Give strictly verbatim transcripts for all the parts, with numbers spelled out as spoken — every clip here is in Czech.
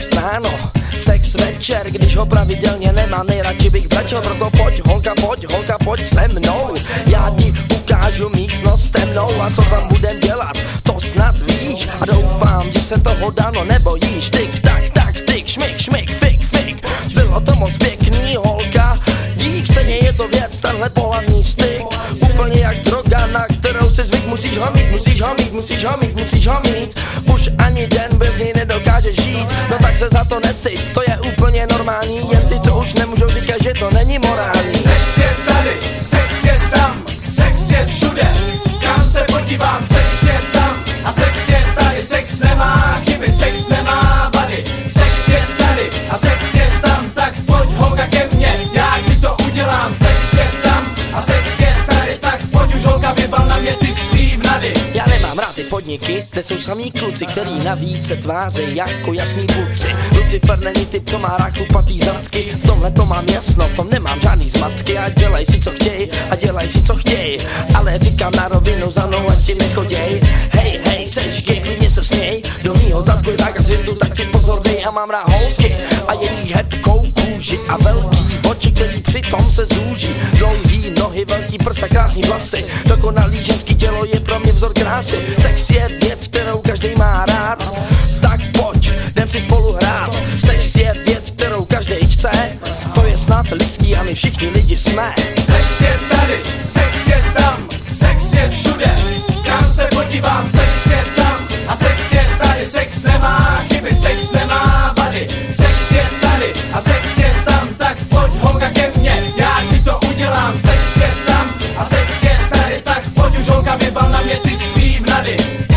sex ráno, sex večer, když ho pravidelně nemám, nejradši bych brečel, proto pojď holka, pojď holka, pojď se mnou. Já ti ukážu místnost temnou a co tam budem dělat, to snad víš a doufám, že se toho dano nebojíš. Tik tak tak tik, šmik šmik, fik fik, bylo to moc pěkný holka, dík, stejně je to věc, tenhle pohlavní styk, úplně jak droga, na kterou si zvyk, musíš ho mít, musíš ho mít, musíš ho mít, musíš ho mít, už ani den bez něj nedokážeš žít, no tak se za to nestyď, to je úplně normální, jen ty, co už nemůžou říkat, že to není morální. Sex je tady, sex je tam, sex je všude, kam se podívám, sex je tam a sex je tady, sex nemá chyby, sex nemá vady, sex je tady a sex je tam, tak pojď holka ke mně, já ti to udělám, sex je tam a sex je tady, tak pojď už holka, vybal na mě ty svý vnady. Já nemám rád ty podniky, kde jsou samý kluci, který navíc se tváří jako jasný kluci. Lucifer není typ, co má rád chlupatý zadky, v tomhle to mám jasno, v tom nemám žádný zmatky. A dělaj si co chtěj, a dělaj si co chtěj, ale říkám na rovinu, za mnou ať si nechoděj. Hej, hej, seš gay, klidně se směj, do mýho zadku je zákaz světu, tak si pozor dej. A mám rád holky a jejich hebkou kůži a velký oči, který přitom se zúží. Dlouhý nohy, velký prsa, krásný vlasy, dokonalý ženský tělo je pro mě vzor krásy. Sex je věc, kterou každý má rád, tak pojď, jdem si spolu hrát. Sex je věc, kterou každý chce, to je snad lidský a my všichni lidi jsme. Sex je tady, sex je tam, sex je všude, kam se podívám, sex je tam a sex je tady, sex nemá chyby, sex nemá vady, sex je tady a sex je tam, tak pojď holka ke mně, já ti to udělám, sex je tam a sex je tady, tak pojď už holka, vybal na mě ty svý vnady.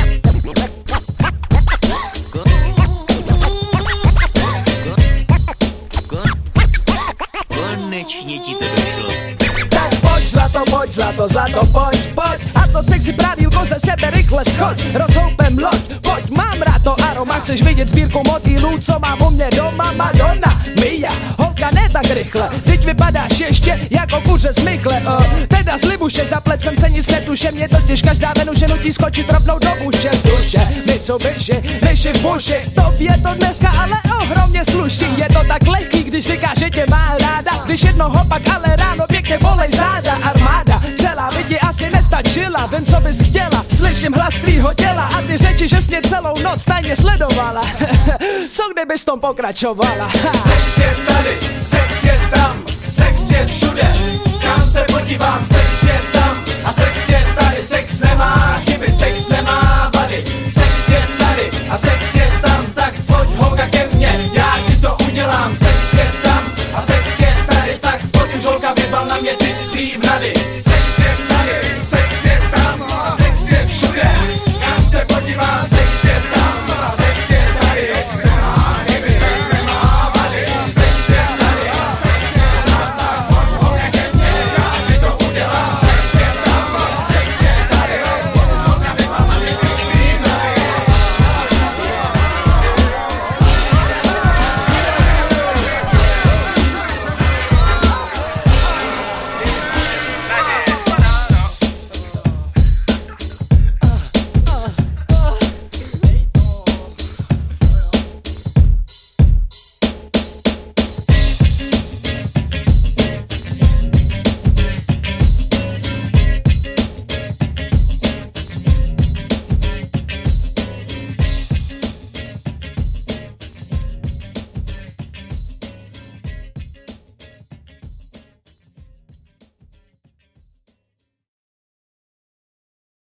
Konečně ti to došlo. Tak pojď zlato, pojď zlato, zlato, pojď, pojď. A to sexy pravýlko ze sebe rychle schoď. Rozhoupem loď, pojď, mám rád to aroma. Chceš vidět sbírku motýlů, co mám u mě doma? Madonna, Mia, holka ne tak rychle. Teď vypadáš ještě jako kuře z mychle, uh. Teda z libuše, za plecem se nic netuše. Mě totiž každá venuše nutí skočit rovnou do buše. Z duše, Mitsubishi, myši v buši. Tobě to dneska ale ohromně sluší. Je to tak lehký, když říká, že tě má ráda. Když jednoho pak ale ráno pěkně bolej záda. Armáda, celá by ti asi nestačila. Vím, co bys chtěla, slyším hlas tvýho těla. A ty řeči, že jsi mě celou noc tajně sledovala. Co kdybys tom pokračovala? Sex je tady, sex je tady.